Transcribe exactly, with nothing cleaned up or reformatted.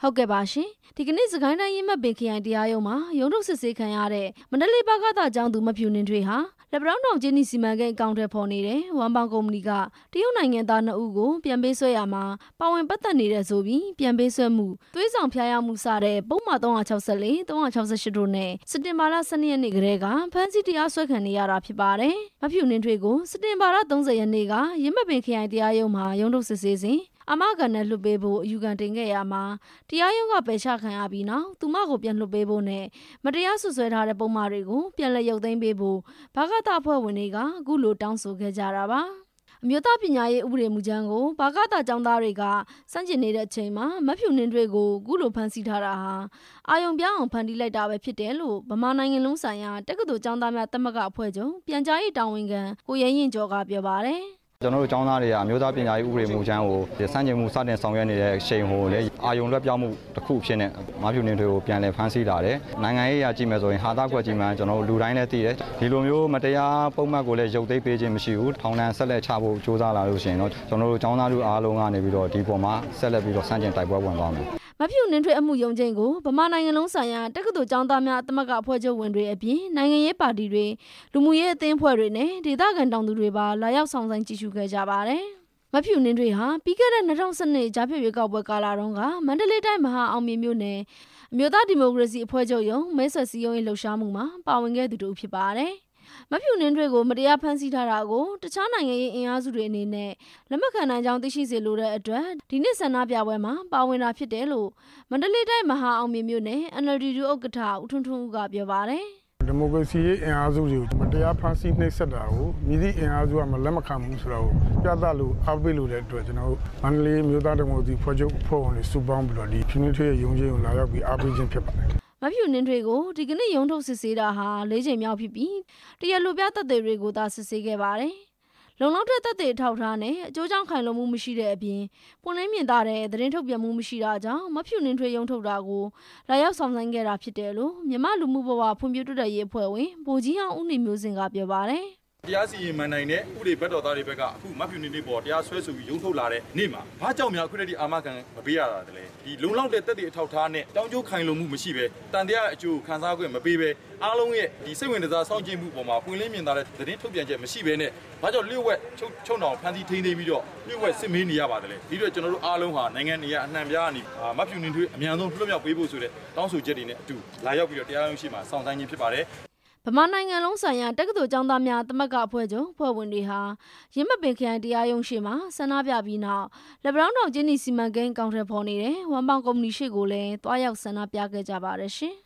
ဟုတ်ကဲ့ပါရှင်ဒီကနေ့စကိုင်းတိုင်းရင်းမှတ်ပင်ခရိုင်တရားရုံးမှာရုံးထုတ်စစ်ဆေးခံရတဲ့မန္တလေးဘကသကျောင်းသူမဖြူနှင်းထွေးဟာလက်ပံတောင်းတောင်ကျင်းနီစီမံကိန်းအကောင့်ထဲပေါ်နေတဲ့ဝမ်ပေါင်ကုမ္ပဏီကတရုတ်နိုင်ငံသားနှစ်ဦးကိုပြန်ပေးဆွဲရမှာပါဝင်ပတ်သက်နေတဲ့ဆိုပြီးပြန်ပေးဆွဲမှုသွေးဆောင်ဖျားရမှုစတဲ့ပုံမှန်၃၆၄ ၃၆၈တို့နဲ့စက်တင်ဘာလ၁၂ရက်နေ့ကတည်းကဖမ်းဆီးတရားစွဲခံနေရတာဖြစ်ပါတယ်မဖြူနှင်းထွေးကိုစက်တင်ဘာလ၃၀ရက်နေ့ကရင်းမှတ်ပင်ခရိုင်တရားရုံးမှာရုံးထုတ်စစ်ဆေးစဉ်အမကန်နဲ့လွှတ်ပေးဖို့အယူခံတင်ခဲ့ရမှာတရားရုံးကပယ်ချခံရပြီးနောက်သူမကိုပြန်လွှတ်ပေးဖို့နဲ့မတရားဆွဆွဲထားတဲ့ပုံမှားတွေကိုပြန်လည်ရုပ်သိမ်းပေးဖို့ဘကသအဖွဲ့ဝင်တွေကအခုလိုတောင်းဆိုခဲ့ကြတာပါအမျိုးသားပညာရေးဥပဒေမူကြမ်းကိုဘကသကျောင်းသားတွေကစန့်ကျင်နေတဲ့အချိန်မှာမဖြူနှင်းထွေးကိုအခုလိုဖမ်းဆီးထားတာဟာအာယုံပြောင်းအောင်ဖန်တီးလိုက်တာပဲဖြစ်တယ်လို့ဗမာနိုင်ငံလုံးဆိုင်ရာတက္ကသိုလ်ကျောင်းသားများသမဂ္ဂအဖွဲ့ချုပ်ပြန်ကြားရေးတာဝန်ခံကိုရဲရင်ကျော်ကပြောပါတယ်ကျွန်တော်တို့ကျောင်းသားတွေကအမျိုးသားပညာရေးဥပဒေမူကြမ်းကိုစန့်ကျင်မှုစတင်ဆောင်ရွက်နေတဲ့အချိန်ဟိုလေအာယုံလွှဲပြောင်းမှုတစ်ခုဖြစ်နေမဖြူနှင်းထွေးကိုပြန်လည်ဖမ်းဆီးလာတယ်နိုင်ငံရေးအရာကြည့်မယ်ဆိုရင်ဟာသားကွက်ကြီးမှကျွန်တော်တို့လူတိုင်းလည်းသိတယ်ဒီလိုမျိုးမတရားပုံမှန်ကိုလည်းရုပ်သိမ်းပေးခြင်းမရှိဘူးထောင်ဒဏ်ဆက်လက်ချဖို့စ조사လာလို့ရှိရင်တော့ကျွန်တော်တို့ကျောင်းသားတို့အားလုံးကနေပြီးတော့ဒီပေါ်မှာဆက်လက်ပြီးတော့စန့်ကျင်တိုက်ပွဲဝင်သွားမယ်မဖြူနှင်းထွေးအမှုယုံချင်းကိုဗမာနိုင်ငံလုံးဆိုင်ရာတက္ကသိုလ်ကျောင်းသားများသမဂ္ဂအဖွဲ့ချုပ်ဝင်တွေအပြင်နိုင်ငံရေးပါတီတွေလူမှုရေးအသင်းအဖွဲ့တွေနဲ့ဒေသခံတောင်သူတွေပါလာရောက်ဆောင်ဆိုင်ကြည့်ရှုခဲ့ကြပါတယ်မဖြူနှင်းထွေးဟာပြီးခဲ့တဲ့၂၀၁၂ကြားဖြတ်ရွေးကောက်ပွဲကာလတုန်းကမန္တလေးတိုင်းမဟာအောင်မြေမြို့နယ်အမျိုးသားဒီမိုကရေစီအဖွဲ့ချုပ်ရုံးမဲဆွယ်စည်းရုံးရေးလှုပ်ရှားမှုမှာပါဝင်ခဲ့သူတို့ဖြစ်ပါတယ်မဖြူနှင်းထွေးကိုမတရားဖမ်းဆီးထားတာကိုတခြားနိုင်ငံရေးအင်အားစုတွေအနေနဲ့လက်မခံနိုင်ကြောင်းသိရှိစေလိုတဲ့အတွက်ဒီနေ့ဆန္ဒပြပွဲမှာပါဝင်တာဖြစ်တယ်လို့မန္တလေးတိုင်းမဟာအောင်မြေမြို့နယ် အန် အယ် လ် ဒီ ဒုဥက္ကဋ္ဌဦးထွန်းထွန်းဦးကပြောပါတယ်ဒီမိုကရေစီရေးအင်အားစုတွေကိုမတရားဖမ်းဆီးနှိပ်စက်တာကိုမြည်သည့်အင်အားစုကမလက်မခံဘူးဆိုတာကိုပြသလို့အားပေးလို့တဲ့အတွက်ကျွန်တော်တို့မန္တလေးမြို့သားဒီမိုကရေစီဖွဲ့ချုပ်ဖွဲ့ဝင်တွေစုပေါင်းပြီးတော့ဒီဖြူနှင်းထွေးရဲ့ရုံးချင်းကိုလာရောက်ပြီးအားပေးခြင်းဖြစ်ပါတယ်မဖြူနှင်းထွေးကိုဒီကနေ့ရုံးထုတ်စစ်ဆေးတာဟာလေးချိန်မြောက်ဖြစ်ပြီးတရားလိုပြသက်သေတွေကိုသာစစ်ဆေးခဲ့ပါတယ်။လုံလောက်တဲ့သက်သေထောက်ထားနဲ့အကျိုးကြောင့်ခိုင်လုံမှုမရှိတဲ့အပြင်ပွင့်လင်းမြင်သာတဲ့သတင်းထုတ်ပြန်မှုမရှိတာကြောင့်မဖြူနှင်းထွေးရုံးထုတ်တာကိုလာရောက်ဆောင်ဆိုင်ခဲ့တာဖြစ်တယ်လို့မြန်မာလူမှုဘဝဖွံ့ဖြိုးတိုးတက်ရေးအဖွဲ့ဝင်ဗိုလ်ကြီးအောင်ဦးနေမျိုးစင်ကပြောပါတယ်တရားစီရင်မှန်နိုင်တဲ့ဥပဒေဘက်တော်သားတွေဘက်ကအခုမဖြူနှင်းထွေးပေါ်တရားစွဲဆိုပြီးရုံးထုတ်လာတဲ့နေ့မှာဘာကြောင့်များအခုတည်းကအာမခံမပေးရတာတလဲဒီလုံလောက်တဲ့တက်တဲ့အထောက်ထားနဲ့တောင်းကျိုးခိုင်လုံမှုမရှိပဲတန်တရားအကျိုးခံစား권မပေးပဲအားလုံးရဲ့ဒီစိတ်ဝင်စားစောင့်ကြည့်မှုပေါ်မှာပွင့်လင်းမြင်သာတဲ့သတင်းထုတ်ပြန်ချက်မရှိပဲနဲ့ဘာကြောင့်လျှို့ဝှက်ချုပ်ချုံတော်ဖန်တီးထိန်းသိမ်းပြီးတော့လျှို့ဝှက်စစ်မေးနေရပါတယ်ဒီတော့ကျွန်တော်တို့အားလုံးဟာနိုင်ငံနေရအနှံ့ပြားနေမဖြူနှင်းထွေးအများဆုံးလွတ်မြောက်ပေးဖို့ဆိုတဲ့တောင်းဆိုချက်တွေနဲ့အတူလာရောက်ပြီးတော့တရားရုံးရှိမှာစောင့်ဆိုင်းခြင်းဖြစ်ပါတယ်ဗမာနိုင်ငံလုံးဆိုင်ရာတက္ကသိုလ်ကျောင်းသားများသမဂ္ဂအဖွဲ့ချုပ်ဖွဲ့ဝင်တွေဟာရင်းမှတ်ပင်ခရိုင်တရားရုံးရှိမှာဆန္ဒပြပြီးနောက်လက်ပံတောင်းကျင်းနီစီမံကိန်းအကောင့်ထဲပေါ်နေတဲ့ဝမ်ပေါင်ကုမ္ပဏီရှိကိုလည်းတွားရောက်ဆန္ဒပြခဲ့ကြပါတယ်ရှင်